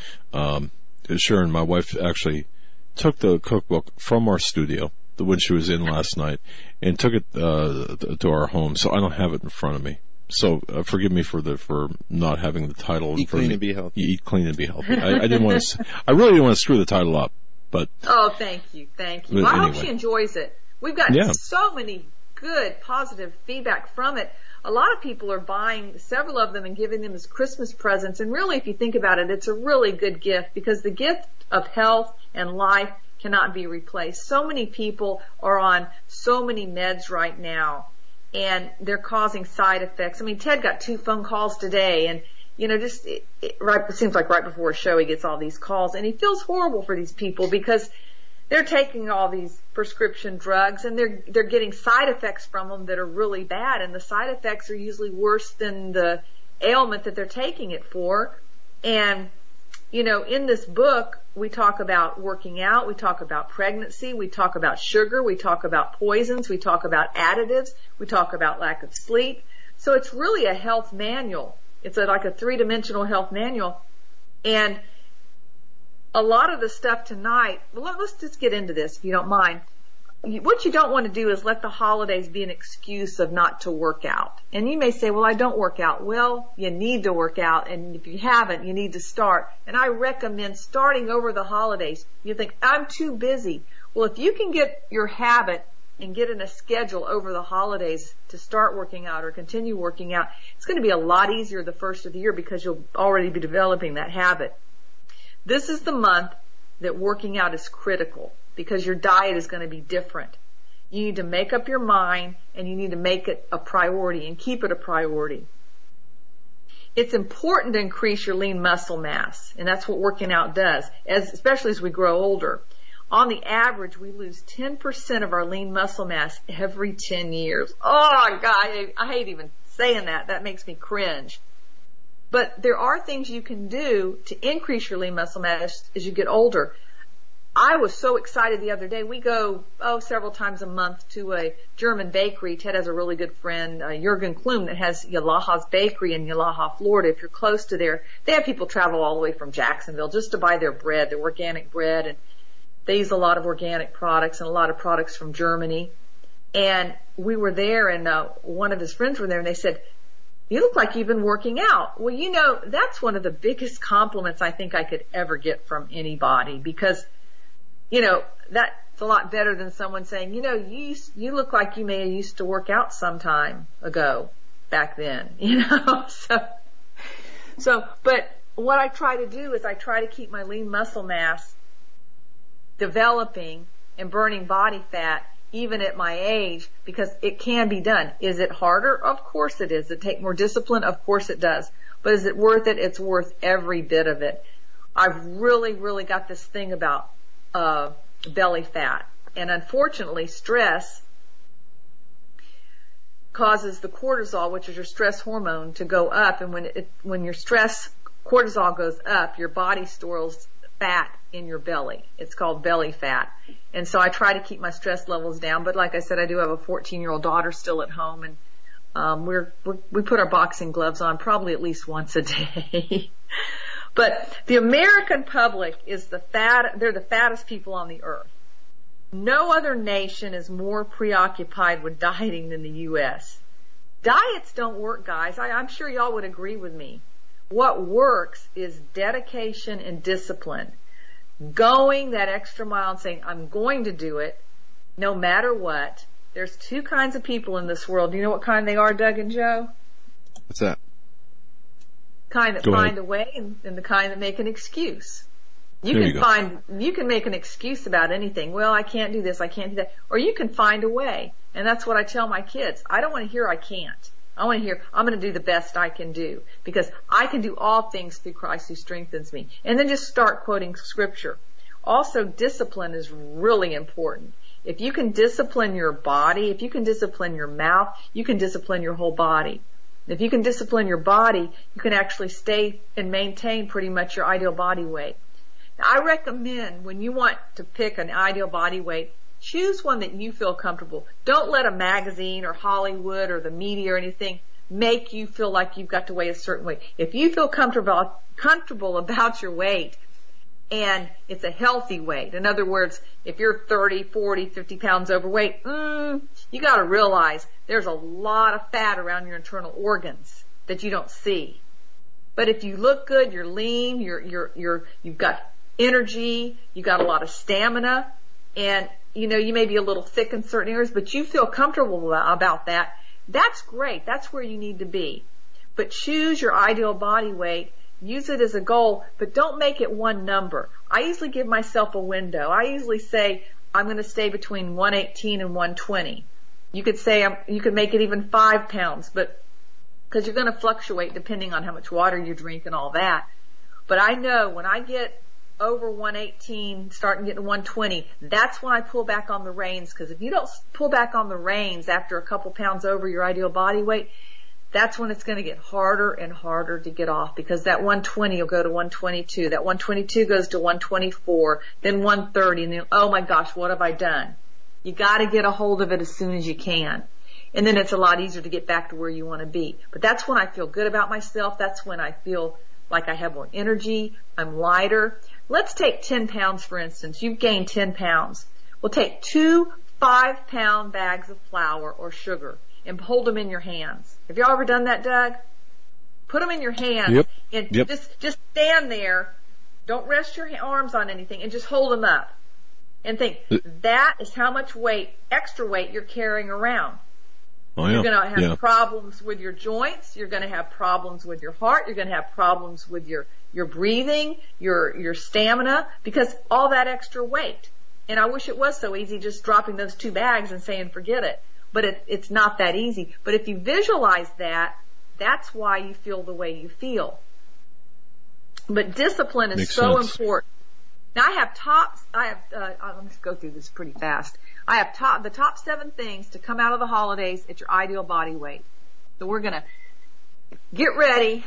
Um, Sharon, my wife actually took the cookbook from our studio when she was in last night and took it uh, to our home. So I don't have it in front of me. So uh, forgive me for the for not having the title. Eat clean and be healthy. Eat clean and be healthy. I, I didn't want to. I really didn't want to screw the title up. But oh, thank you, thank you. Well, anyway. I hope she enjoys it. We've got yeah. so many good, positive feedback from it. A lot of people are buying several of them and giving them as Christmas presents. And really, if you think about it, it's a really good gift because the gift of health and life cannot be replaced. So many people are on so many meds right now, and they're causing side effects. I mean, Ted got two phone calls today, and you know, just it, it, right, it seems like right before a show he gets all these calls, and he feels horrible for these people because they're taking all these prescription drugs and they're they're getting side effects from them that are really bad, and the side effects are usually worse than the ailment that they're taking it for. And you know, in this book, we talk about working out, we talk about pregnancy, we talk about sugar, we talk about poisons, we talk about additives, we talk about lack of sleep. So it's really a health manual. It's a, like a three-dimensional health manual. And a lot of the stuff tonight, well, let's just get into this if you don't mind. What you don't want to do is let the holidays be an excuse of not to work out. And you may say, well, I don't work out. Well, you need to work out, and if you haven't, you need to start. And I recommend starting over the holidays. You think, I'm too busy. Well, if you can get your habit and get in a schedule over the holidays to start working out or continue working out, it's going to be a lot easier the first of the year because you'll already be developing that habit. This is the month that working out is critical because your diet is going to be different. You need to make up your mind and you need to make it a priority and keep it a priority. It's important to increase your lean muscle mass, and that's what working out does, as, especially as we grow older. On the average, we lose ten percent of our lean muscle mass every ten years. Oh, God, I, I hate even saying that. That makes me cringe. But there are things you can do to increase your lean muscle mass as you get older. I was so excited the other day. We go, oh, several times a month to a German bakery. Ted has a really good friend, uh, Jürgen Klum, that has Yalaha's Bakery in Yalaha, Florida. If you're close to there, they have people travel all the way from Jacksonville just to buy their bread, their organic bread, and they use a lot of organic products and a lot of products from Germany. And we were there, and uh, one of his friends were there, and they said, "You look like you've been working out." Well, you know, that's one of the biggest compliments I think I could ever get from anybody, because, you know, that's a lot better than someone saying, you know, you used, you look like you may have used to work out some time ago back then, you know. so, so, but what I try to do is I try to keep my lean muscle mass developing and burning body fat even at my age, because it can be done. Is it harder? Of course it is. Does it take more discipline? Of course it does. But is it worth it? It's worth every bit of it. I've really, really got this thing about uh belly fat. And unfortunately, stress causes the cortisol, which is your stress hormone, to go up. And when it, when your stress cortisol goes up, your body stores fat in your belly. It's called belly fat. And so I try to keep my stress levels down. But like I said, I do have a fourteen-year-old daughter still at home, and um, we're, we're we put our boxing gloves on probably at least once a day. But the American public is the fat. They're the fattest people on the earth. No other nation is more preoccupied with dieting than the U S Diets don't work, guys. I, I'm sure y'all would agree with me. What works is dedication and discipline. Going that extra mile and saying, I'm going to do it no matter what. There's two kinds of people in this world. Do you know what kind they are, Doug and Joe? What's that? Kind that Go find ahead. a way, and, and the kind that make an excuse. You There can you go. find, you can make an excuse about anything. Well, I can't do this, I can't do that. Or you can find a way. And that's what I tell my kids. I don't want to hear I can't. I want to hear I'm going to do the best I can do, because I can do all things through Christ who strengthens me. And then just start quoting scripture. Also, discipline is really important. If you can discipline your body, if you can discipline your mouth, you can discipline your whole body. If you can discipline your body, you can actually stay and maintain pretty much your ideal body weight. Now, I recommend when you want to pick an ideal body weight, choose one that you feel comfortable. Don't let a magazine or Hollywood or the media or anything make you feel like you've got to weigh a certain weight. If you feel comfortable, comfortable about your weight, and it's a healthy weight. In other words, if you're thirty, forty, fifty pounds overweight, mm, you got to realize there's a lot of fat around your internal organs that you don't see. But if you look good, you're lean, you're you're you're you've got energy, you've got a lot of stamina, and you know, you may be a little thick in certain areas, but you feel comfortable about that. That's great. That's where you need to be. But choose your ideal body weight. Use it as a goal, but don't make it one number. I usually give myself a window. I usually say I'm going to stay between one eighteen and one twenty. You could say I'm, you could make it even five pounds, but because you're going to fluctuate depending on how much water you drink and all that. But I know when I get over one eighteen, starting getting to one twenty, that's when I pull back on the reins, because if you don't pull back on the reins after a couple pounds over your ideal body weight, that's when it's going to get harder and harder to get off, because that one twenty will go to one twenty-two, that one twenty-two goes to one twenty-four, then one thirty, and then, oh my gosh, what have I done? You got to get a hold of it as soon as you can. And then it's a lot easier to get back to where you want to be. But that's when I feel good about myself. That's when I feel like I have more energy. I'm lighter. Let's take ten pounds, for instance. You've gained ten pounds. We'll take two five-pound bags of flour or sugar and hold them in your hands. Have y'all ever done that, Doug? Put them in your hands. Yep. And Yep. just just stand there. Don't rest your arms on anything, and just hold them up. And think, that is how much weight, extra weight, you're carrying around. Oh, yeah. You're going to have yeah. problems with your joints. You're going to have problems with your heart. You're going to have problems with your, your breathing, your, your stamina, because all that extra weight. And I wish it was so easy just dropping those two bags and saying forget it. But it, it's not that easy. But if you visualize that, that's why you feel the way you feel. But discipline is Makes so sense. important. Now I have top, I have, uh, let me go through this pretty fast. I have top, the top seven things to come out of the holidays at your ideal body weight. So we're gonna get ready.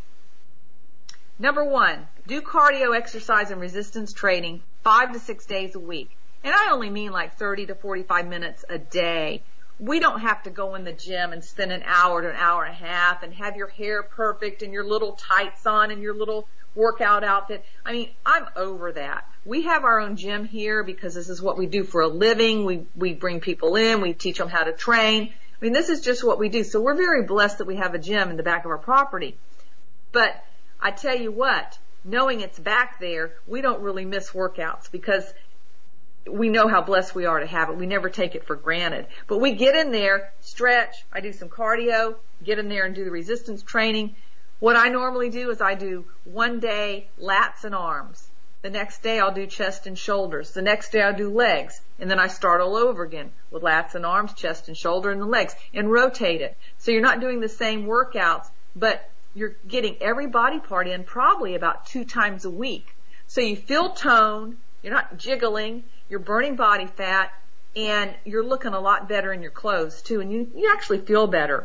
Number one, do cardio exercise and resistance training five to six days a week. And I only mean like thirty to forty-five minutes a day. We don't have to go in the gym and spend an hour to an hour and a half and have your hair perfect and your little tights on and your little workout outfit. I mean, I'm over that. We have our own gym here because this is what we do for a living. We, we bring people in. We teach them how to train. I mean, this is just what we do. So we're very blessed that we have a gym in the back of our property. But I tell you what, knowing it's back there, we don't really miss workouts because we know how blessed we are to have it. We never take it for granted. But we get in there, stretch, I do some cardio, get in there and do the resistance training. What I normally do is I do one day lats and arms. The next day I'll do chest and shoulders. The next day I'll do legs. And then I start all over again with lats and arms, chest and shoulder, and the legs, and rotate it. So you're not doing the same workouts, but you're getting every body part in probably about two times a week. So you feel toned, you're not jiggling, you're burning body fat, and you're looking a lot better in your clothes too, and you, you actually feel better.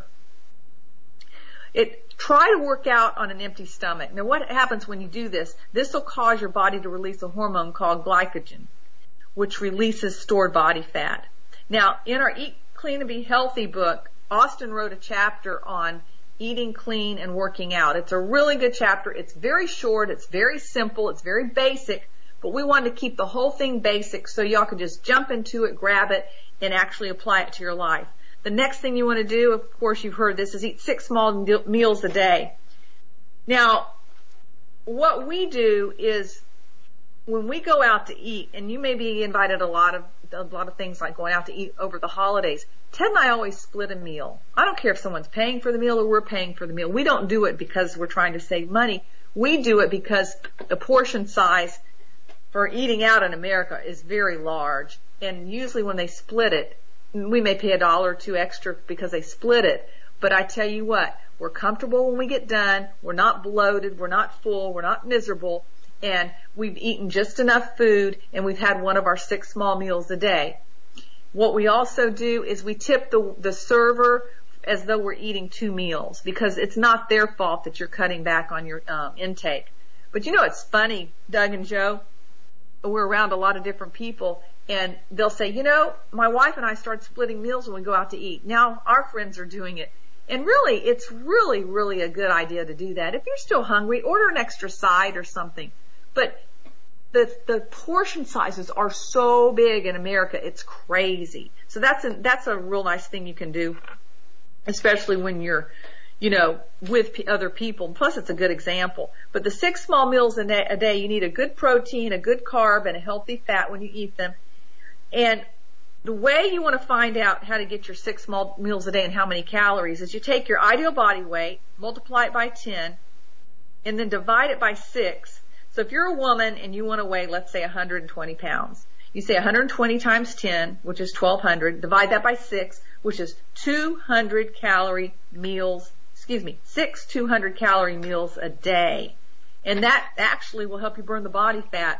It, try to work out on an empty stomach. Now what happens when you do this? This will cause your body to release a hormone called glycogen, which releases stored body fat. Now in our Eat Clean and Be Healthy book, Austin wrote a chapter on eating clean and working out. It's a really good chapter. It's very short. It's very simple. It's very basic. But we wanted to keep the whole thing basic so y'all could just jump into it, grab it, and actually apply it to your life. The next thing you want to do, of course you've heard this, is eat six small meals a day. Now, what we do is when we go out to eat, and you may be invited a lot of a lot of things like going out to eat over the holidays, Ted and I always split a meal. I don't care if someone's paying for the meal or we're paying for the meal. We don't do it because we're trying to save money. We do it because the portion size for eating out in America is very large, and usually when they split it, we may pay a dollar or two extra because they split it. But I tell you what, we're comfortable when we get done. We're not bloated. We're not full. We're not miserable. And we've eaten just enough food, and we've had one of our six small meals a day. What we also do is we tip the, the server as though we're eating two meals because it's not their fault that you're cutting back on your um, intake. But you know, it's funny, Doug and Joe, we're around a lot of different people, and they'll say, you know, my wife and I start splitting meals when we go out to eat. Now our friends are doing it. And really, it's really, really a good idea to do that. If you're still hungry, order an extra side or something. But the the portion sizes are so big in America, it's crazy. So that's a, that's a real nice thing you can do, especially when you're, you know, with p- other people. Plus, it's a good example. But the six small meals a day, a day, you need a good protein, a good carb, and a healthy fat when you eat them. And the way you want to find out how to get your six small meals a day and how many calories is you take your ideal body weight, multiply it by ten, and then divide it by six. So if you're a woman and you want to weigh, let's say, one hundred twenty pounds, you say one hundred twenty times ten, which is twelve hundred, divide that by six, which is two hundred calorie meals, excuse me, six two hundred calorie meals a day. And that actually will help you burn the body fat.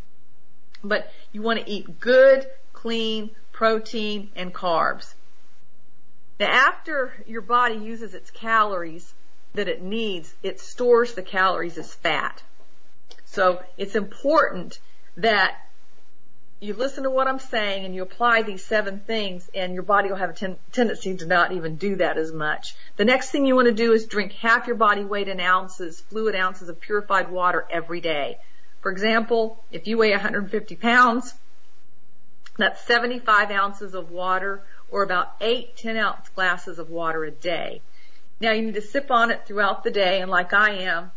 But you want to eat good, clean protein and carbs. Now, after your body uses its calories that it needs, it stores the calories as fat. So it's important that you listen to what I'm saying and you apply these seven things, and your body will have a ten- tendency to not even do that as much. The next thing you want to do is drink half your body weight in ounces, fluid ounces of purified water every day. For example, if you weigh one hundred fifty pounds, that's seventy-five ounces of water, or about eight ten-ounce glasses of water a day. Now, you need to sip on it throughout the day, and like I am,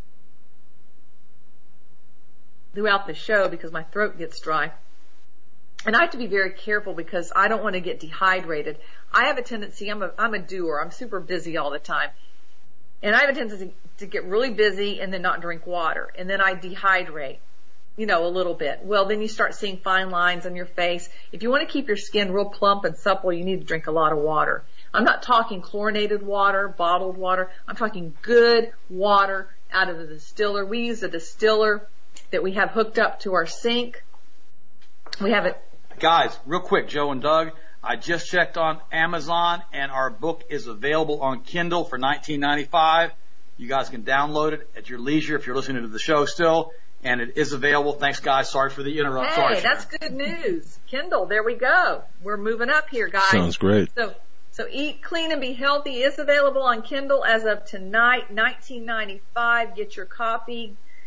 throughout the show because my throat gets dry. And I have to be very careful because I don't want to get dehydrated. I have a tendency, I'm a, I'm a doer, I'm super busy all the time. And I have a tendency to get really busy and then not drink water. And then I dehydrate, you know, a little bit. Well, then you start seeing fine lines on your face. If you want to keep your skin real plump and supple, you need to drink a lot of water. I'm not talking chlorinated water, bottled water. I'm talking good water out of the distiller. We use a distiller that we have hooked up to our sink. We have it. Guys, real quick, Joe and Doug, I just checked on Amazon, and our book is available on Kindle for nineteen ninety-five dollars. You guys can download it at your leisure if you're listening to the show still, and it is available. Thanks, guys. Sorry for the interrupt. Hey, Sorry, that's good news. Kindle, there we go. We're moving up here, guys. Sounds great. So, so Eat Clean and Be Healthy is available on Kindle as of tonight, nineteen ninety-five dollars. Get your copy.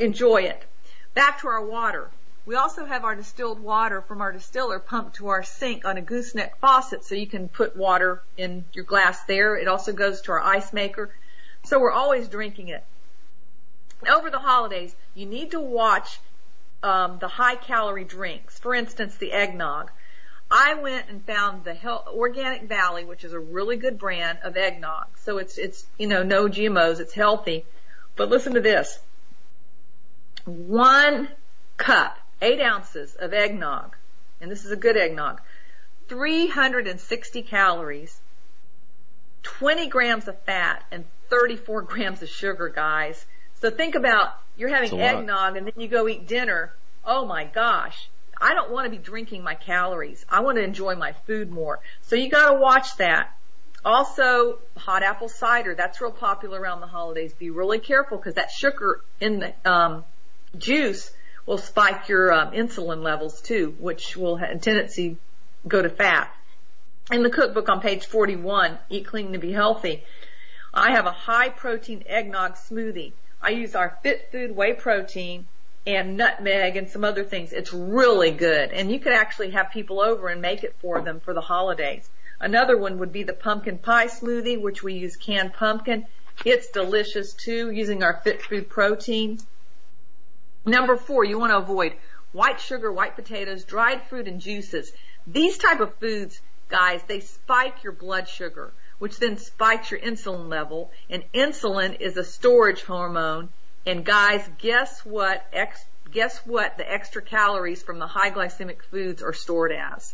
enjoy it. Back to our water. We also have our distilled water from our distiller pumped to our sink on a gooseneck faucet, so you can put water in your glass there. It also goes to our ice maker, so we're always drinking it. Over the holidays, you need to watch um, the high-calorie drinks. For instance, the eggnog. I went and found the Hel- Organic Valley, which is a really good brand of eggnog. So it's it's you know no G M Os, it's healthy. But listen to this: one cup. Eight ounces of eggnog, and this is a good eggnog, three hundred sixty calories, twenty grams of fat, and thirty-four grams of sugar, guys. So think about, you're having eggnog and then you go eat dinner. Oh my gosh. I don't want to be drinking my calories. I want to enjoy my food more. So you got to watch that. Also, hot apple cider. That's real popular around the holidays. Be really careful because that sugar in the um, juice will spike your um, insulin levels too, which will have a tendency go to fat. In the cookbook on page forty-one, Eat Clean to Be Healthy, I have a high protein eggnog smoothie. I use our Fit Food whey protein and nutmeg and some other things. It's really good. And you could actually have people over and make it for them for the holidays. Another one would be the pumpkin pie smoothie, which we use canned pumpkin. It's delicious too, using our Fit Food protein. Number four, you want to avoid white sugar, white potatoes, dried fruit, and juices. These type of foods, guys, they spike your blood sugar, which then spikes your insulin level. And insulin is a storage hormone. And guys, guess what? Ex- guess what the extra calories from the high glycemic foods are stored as?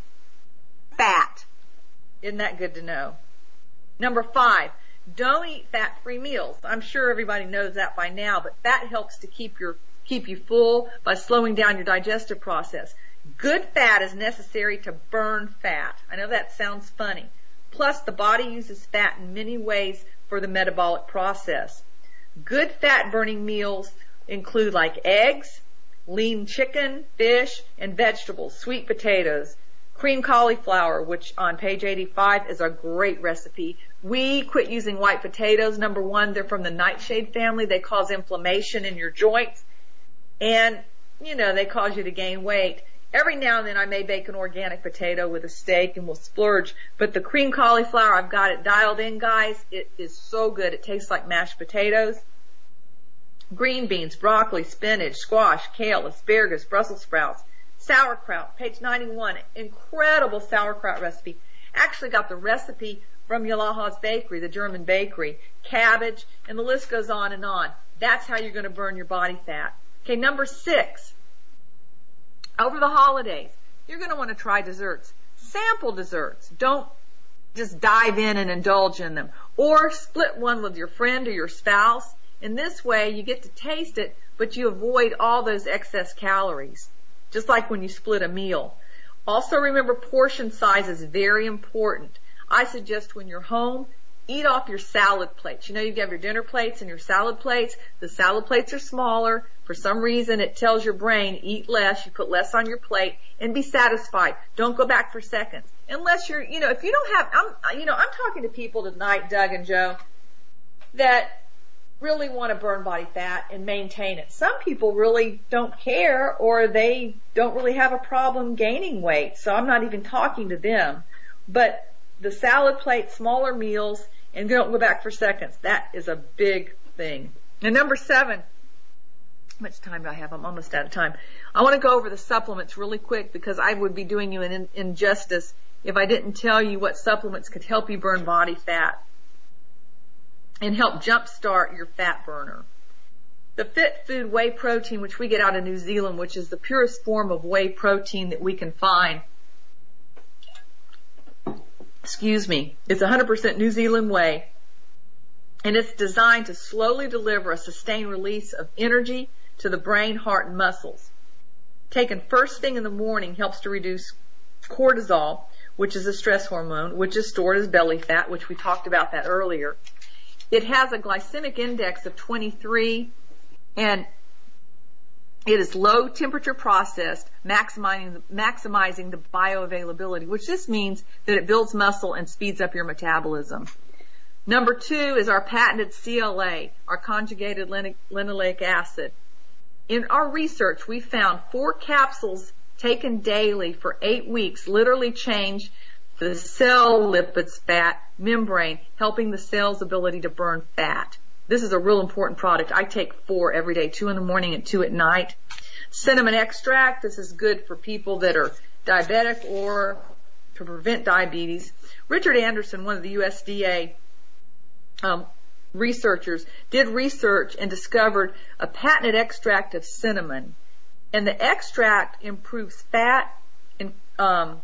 Fat. Isn't that good to know? Number five, don't eat fat-free meals. I'm sure everybody knows that by now, but fat helps to keep your keep you full by slowing down your digestive process. Good fat is necessary to burn fat. I know that sounds funny. Plus, the body uses fat in many ways for the metabolic process. Good fat-burning meals include like eggs, lean chicken, fish, and vegetables, sweet potatoes, cream cauliflower, which on page eighty-five is a great recipe. We quit using white potatoes. Number one, they're from the nightshade family. They cause inflammation in your joints. And, you know, they cause you to gain weight. Every now and then I may bake an organic potato with a steak and we'll splurge. But the cream cauliflower, I've got it dialed in, guys. It is so good. It tastes like mashed potatoes. Green beans, broccoli, spinach, squash, kale, asparagus, Brussels sprouts, sauerkraut, page ninety-one. Incredible sauerkraut recipe. Actually got the recipe from Yalaha's Bakery, the German bakery. Cabbage, and the list goes on and on. That's how you're going to burn your body fat. Okay, number six. Over the holidays, you're going to want to try desserts. Sample desserts. Don't just dive in and indulge in them. Or split one with your friend or your spouse. In this way, you get to taste it, but you avoid all those excess calories. Just like when you split a meal. Also remember, portion size is very important. I suggest when you're home, eat off your salad plates. You know, you have your dinner plates and your salad plates. The salad plates are smaller. For some reason, it tells your brain, eat less, you put less on your plate, and be satisfied. Don't go back for seconds. Unless you're, you know, if you don't have, I'm, you know, I'm talking to people tonight, Doug and Joe, that really want to burn body fat and maintain it. Some people really don't care, or they don't really have a problem gaining weight, so I'm not even talking to them. But the salad plate, smaller meals, and don't go back for seconds. That is a big thing. And number seven, how much time do I have? I'm almost out of time. I want to go over the supplements really quick because I would be doing you an injustice if I didn't tell you what supplements could help you burn body fat and help jumpstart your fat burner. The Fit Food whey protein, which we get out of New Zealand, which is the purest form of whey protein that we can find. Excuse me. It's one hundred percent New Zealand whey, and it's designed to slowly deliver a sustained release of energy to the brain, heart, and muscles. Taken first thing in the morning helps to reduce cortisol, which is a stress hormone, which is stored as belly fat, which we talked about that earlier. It has a glycemic index of twenty-three, and it is low temperature processed, maximizing, maximizing the bioavailability, which just means that it builds muscle and speeds up your metabolism. Number two is our patented C L A, our conjugated linoleic acid. in our research, we found four capsules taken daily for eight weeks literally changed the cell lipids, fat, membrane, helping the cell's ability to burn fat. This is a real important product. I take four every day, two in the morning and two at night. Cinnamon extract, this is good for people that are diabetic or to prevent diabetes. Richard Anderson, one of the U S D A um, researchers, did research and discovered a patented extract of cinnamon. And the extract improves fat and um,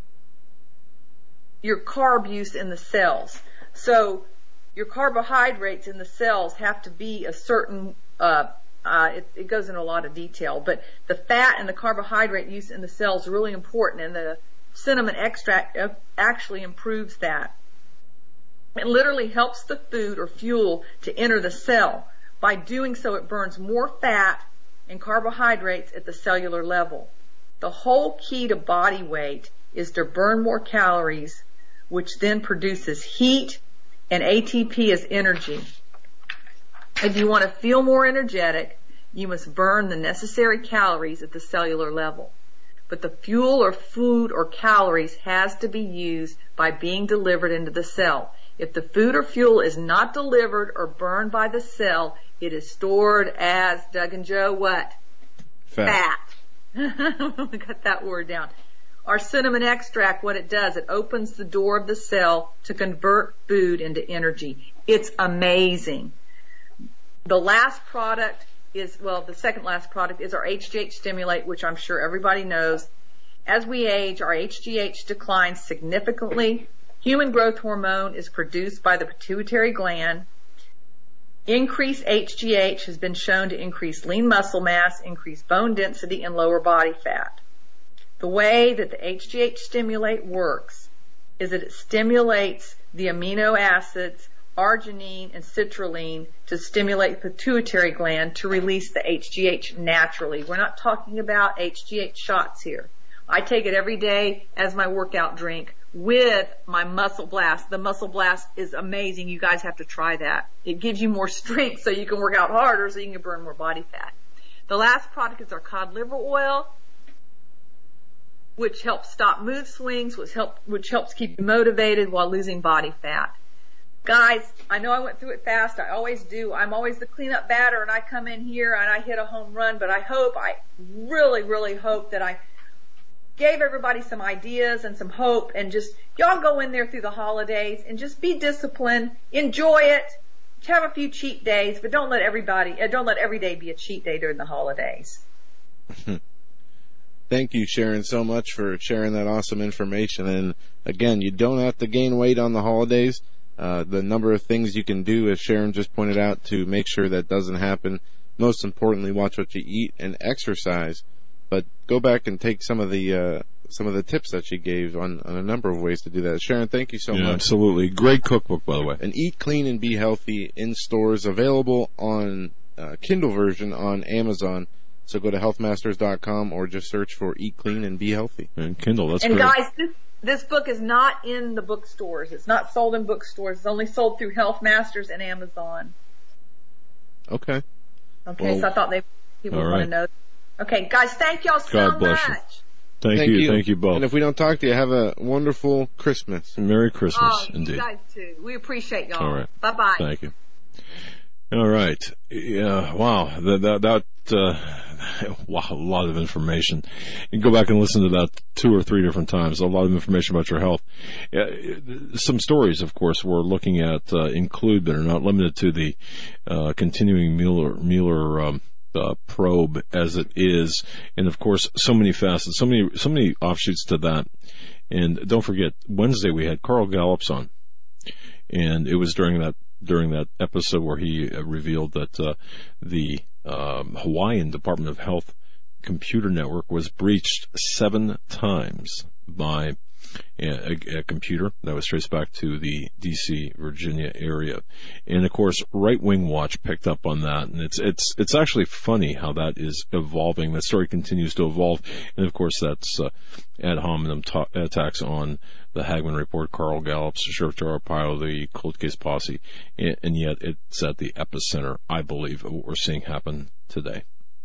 your carb use in the cells. So your carbohydrates in the cells have to be a certain, uh, uh, it, it goes into a lot of detail, but the fat and the carbohydrate use in the cells is really important, and the cinnamon extract actually improves that. It literally helps the food or fuel to enter the cell. By doing so, it burns more fat and carbohydrates at the cellular level. The whole key to body weight is to burn more calories, which then produces heat and A T P as energy. If you want to feel more energetic, you must burn the necessary calories at the cellular level. But the fuel or food or calories has to be used by being delivered into the cell. If the food or fuel is not delivered or burned by the cell, it is stored as, Doug and Joe, what? Fat. Fat. We got that word down. Our cinnamon extract, what it does, it opens the door of the cell to convert food into energy. It's amazing. The last product is, well, the second last product is our H G H Stimulate, which I'm sure everybody knows. As we age, our H G H declines significantly. Human growth hormone is produced by the pituitary gland. Increased H G H has been shown to increase lean muscle mass, increase bone density, and lower body fat. The way that the H G H Stimulate works is that it stimulates the amino acids arginine and citrulline to stimulate the pituitary gland to release the H G H naturally. We're not talking about H G H shots here. I take it every day as my workout drink with my Muscle Blast. The Muscle Blast is amazing. You guys have to try that. It gives you more strength so you can work out harder so you can burn more body fat. The last product is our cod liver oil, which helps stop mood swings, which, help, which helps keep you motivated while losing body fat. Guys, I know I went through it fast. I always do. I'm always the cleanup batter, and I come in here and I hit a home run, but I hope, I really, really hope that I gave everybody some ideas and some hope, and just, y'all go in there through the holidays and just be disciplined, enjoy it, have a few cheat days, but don't let everybody, uh, don't let every day be a cheat day during the holidays. Thank you, Sharon, so much for sharing that awesome information. And again, you don't have to gain weight on the holidays. Uh, the number of things you can do, as Sharon just pointed out, to make sure that doesn't happen. Most importantly, watch what you eat and exercise. But go back and take some of the uh, some of the tips that she gave on, on a number of ways to do that. Sharon, thank you so yeah, much. Absolutely. Great cookbook, by the way. And Eat Clean and Be Healthy in stores, available on uh, Kindle version on Amazon. So go to health masters dot com or just search for Eat Clean and Be Healthy. And Kindle, that's and great. And guys, this, this book is not in the bookstores. It's not sold in bookstores. It's only sold through Health Masters and Amazon. Okay. Okay, well, so I thought they people right. want to know. Okay, guys, thank y'all so God bless much. you. Thank, thank you, you. thank you both. And if we don't talk to you, have a wonderful Christmas. Merry Christmas, oh, indeed. You guys too. We appreciate y'all. All right. Bye-bye. Thank you. All right. Yeah. Wow. That that, that uh, wow. A lot of information. You can go back and listen to that two or three different times. A lot of information about your health. Yeah, some stories, of course, we're looking at uh, include, but are not limited to the uh, continuing Mueller Mueller um, uh, probe as it is, and of course, so many facets, so many so many offshoots to that. And don't forget, Wednesday we had Carl Gallups on, and it was during that. during that episode where he uh, revealed that uh, the um, Hawaiian Department of Health computer network was breached seven times by a, a, a computer that was traced back to the D C, Virginia area. And of course, Right Wing Watch picked up on that, and it's it's it's actually funny how that is evolving. That story continues to evolve, and of course, that's uh, ad hominem ta- attacks on the Hagman Report, Carl Gallups, Sheriff Joe Arpaio, the cold case posse, and, and yet it's at the epicenter, I believe, of what we're seeing happen today.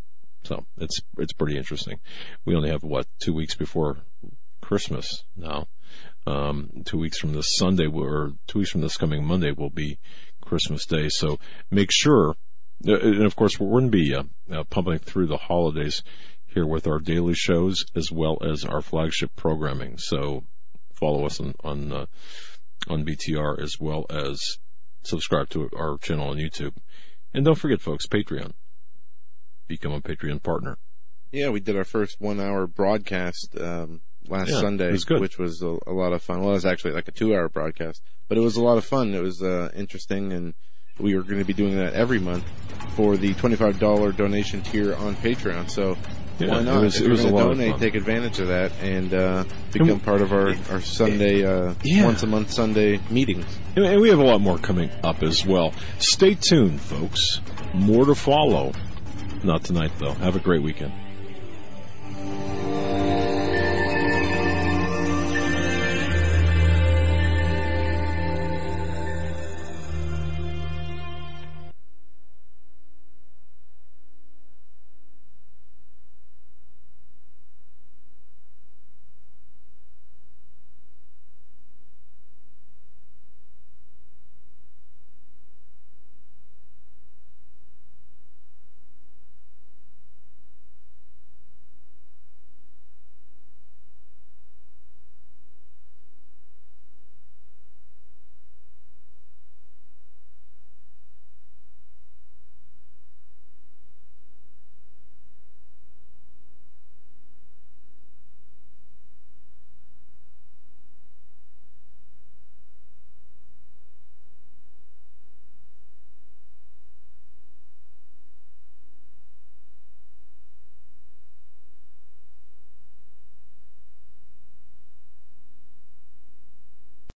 So it's it's pretty interesting. We only have, what, two weeks before Christmas now. Um, two weeks from this Sunday, or two weeks from this coming Monday, will be Christmas Day. So make sure, and of course we're going to be uh, uh, pumping through the holidays here with our daily shows as well as our flagship programming. So follow us on on, uh, on B T R, as well as subscribe to our channel on YouTube. And don't forget, folks, Patreon. Become a Patreon partner. Yeah, we did our first one-hour broadcast um, last yeah, Sunday, was which was a, a lot of fun. Well, it was actually like a two-hour broadcast, but it was a lot of fun. It was uh, interesting, and we are going to be doing that every month for the twenty-five dollars donation tier on Patreon. So yeah, why not? It was, if it you're was a lot donate, of fun. take advantage of that and uh, become and, part of our, our Sunday, uh, yeah. once-a-month Sunday meetings. And we have a lot more coming up as well. Stay tuned, folks. More to follow. Not tonight, though. Have a great weekend.